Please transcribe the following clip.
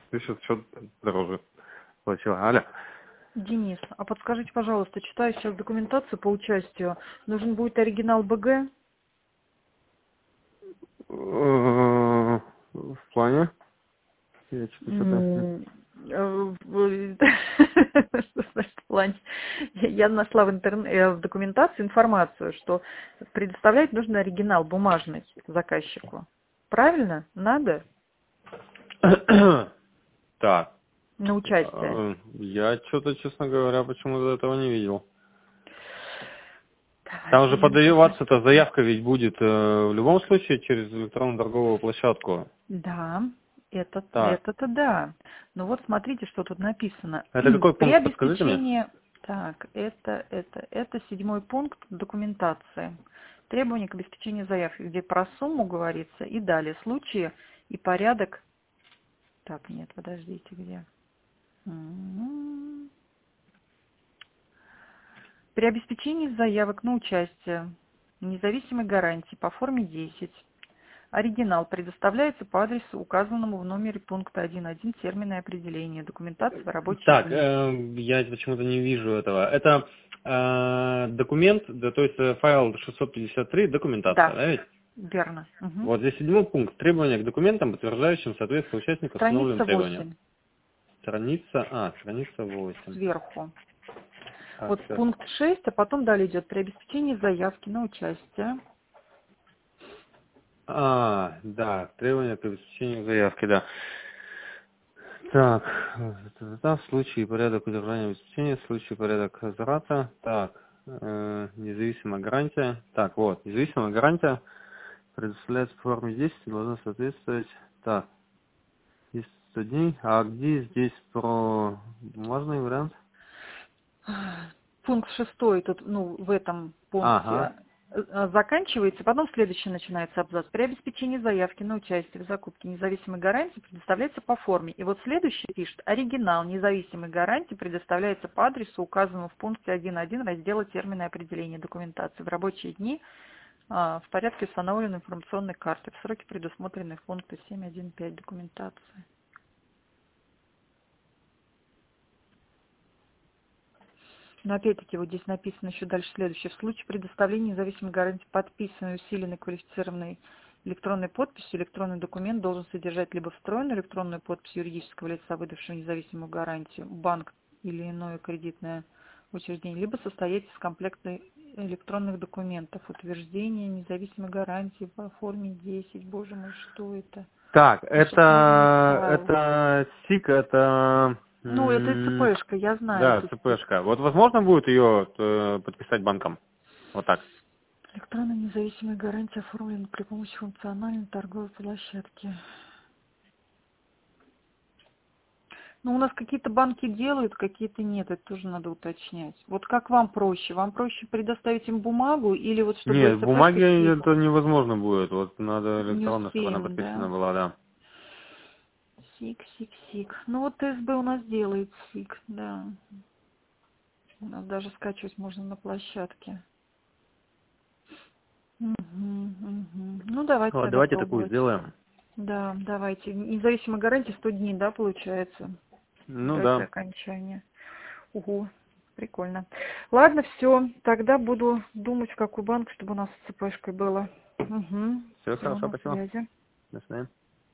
ты сейчас что дороже платила. Аля. Денис, а подскажите, пожалуйста, читаю сейчас документацию по участию. Нужен будет оригинал БГ? В плане? Я что-то Что значит в плане? Я нашла в документации информацию, что предоставлять нужно оригинал бумажный заказчику. Правильно? Надо? Так. На участие. Я что-то, честно говоря, почему-то этого не видел. Там Давайте же я напишу. подаваться-то заявка ведь будет в любом случае через электронную торговую площадку. Да, Так. это-то да. Но вот смотрите, что тут написано. Это какой При пункт, подскажите мне? обеспечении... Так, это 7-й пункт документации. Требования к обеспечению заявки, где про сумму говорится, и далее случаи и порядок. Так, нет, подождите, где? При обеспечении заявок на участие независимой гарантии по форме 10 оригинал предоставляется по адресу, указанному в номере пункта 1.1 термина и определения документации в рабочие Так, дни. я почему-то не вижу этого. Это документ, да, то есть файл 653, документация, Да, да ведь? верно. Угу. Вот здесь 7-й пункт. Требования к документам, подтверждающим соответствие участника установленным Страница требованиям. 8 Страница 8. сверху. Так, Вот сейчас. пункт 6, а потом далее идет при обеспечении заявки на участие. Да, требования к обеспечению заявки, да. Так, в случае и порядок удержания обеспечения, в случае и порядок возврата. Так, независимая гарантия. Так, вот, независимая гарантия предоставляется в форме 10 и должна соответствовать. Так, 10 дней. А где здесь про бумажный вариант? Пункт 6 тут, в этом Ага. пункте заканчивается, потом следующий начинается абзац. При обеспечении заявки на участие в закупке независимой гарантии предоставляется по форме. И вот следующий пишет: оригинал независимой гарантии предоставляется по адресу, указанному в пункте 1.1 раздела термина и определения документации в рабочие дни в порядке установленной информационной карты в сроки, предусмотренные в пункте 7.1.5 документации. Но опять-таки вот здесь написано еще дальше следующее. В случае предоставления независимой гарантии подписанной усиленной квалифицированной электронной подписью, электронный документ должен содержать либо встроенную электронную подпись юридического лица, выдавшего независимую гарантию, банк или иное кредитное учреждение, либо состоять из комплекта электронных документов, утверждение независимой гарантии по форме 10. Боже мой, что это? Так, Зашифрованный файл. это СИК, это... Это ЦПшка, я знаю Да, эту СИК. ЦПшка. Вот возможно будет ее подписать банком? Вот так. Электронная независимая гарантия оформлена при помощи функциональной торговой площадки. У нас какие-то банки делают, какие-то нет, это тоже надо уточнять. Вот как вам проще? Вам проще предоставить им бумагу или вот чтобы Нет, в СЦПшка бумаге СИК? это невозможно будет. Вот надо Не электронно, чтобы она успеем, подписана да? была, да. СИК. Вот СБ у нас делает СИК, да. У нас даже скачивать можно на площадке. Давайте Вот, тогда давайте такую пробовать. сделаем. Да, давайте. Независимой гарантии 100 дней, да, получается? Ну Дате да. окончания. Угу, прикольно. Ладно, все. Тогда буду думать, в какой банк, чтобы у нас с ЦПшкой было. Угу. Все Все, хорошо, на спасибо. связи. До свидания.